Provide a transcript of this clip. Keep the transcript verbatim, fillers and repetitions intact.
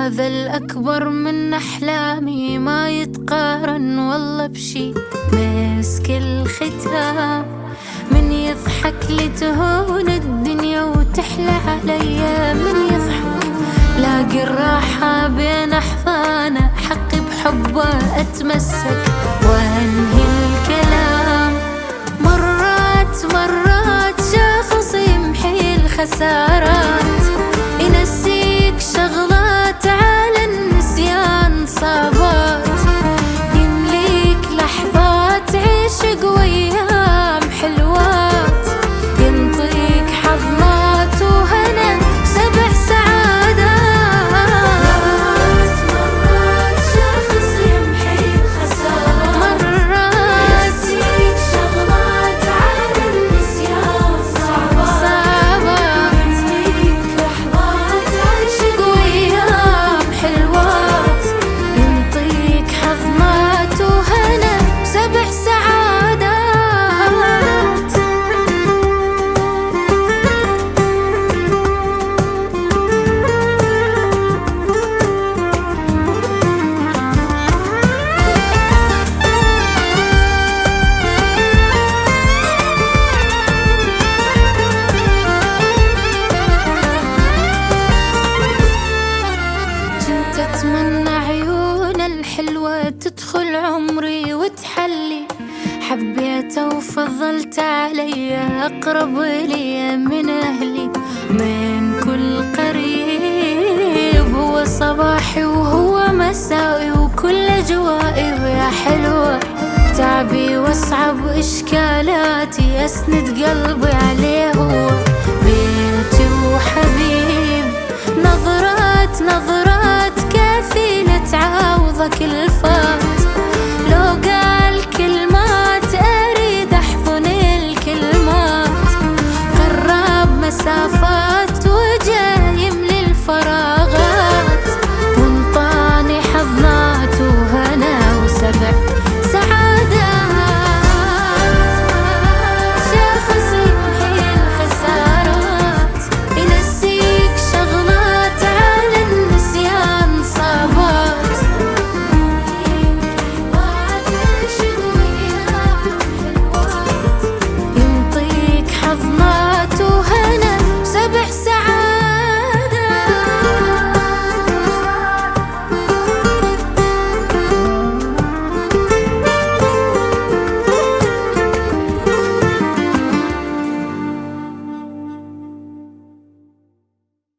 هذا الأكبر من أحلامي، ما يتقارن والله بشي. مسك الختام من يضحك لي تهون الدنيا وتحلى عليا، من يضحك لاقي الراحة بين أحضانه، حقي بحبه أتمسك وأنهي الكلام. مرات مرات شخص يمحي الخسارات، ينسيك شغلات على النسيان صعبات، يمليك لحظات عشق وأيام حلوات، ينطيك حظات وهنا سبع سعادات. مرات شخص يمحي الخسارات، مرات ينسيك شغلات على النسيان صعبات، يمليك لحظات عشق وأيام حلوات، ينطيك حظات وهنا سبع سعادات. كنت أتمنى عيون الحلوة تدخل عمري وتحلي، حبيته وفضلت علي أقرب لي من أهلي، من كل قريب هو صباحي وهو مسائي وكل أجوائي، ويا حلوة تعبي واصعب إشكالاتي، أسند قلبي عليه هو بيتي وحبيب. نظرات نظرات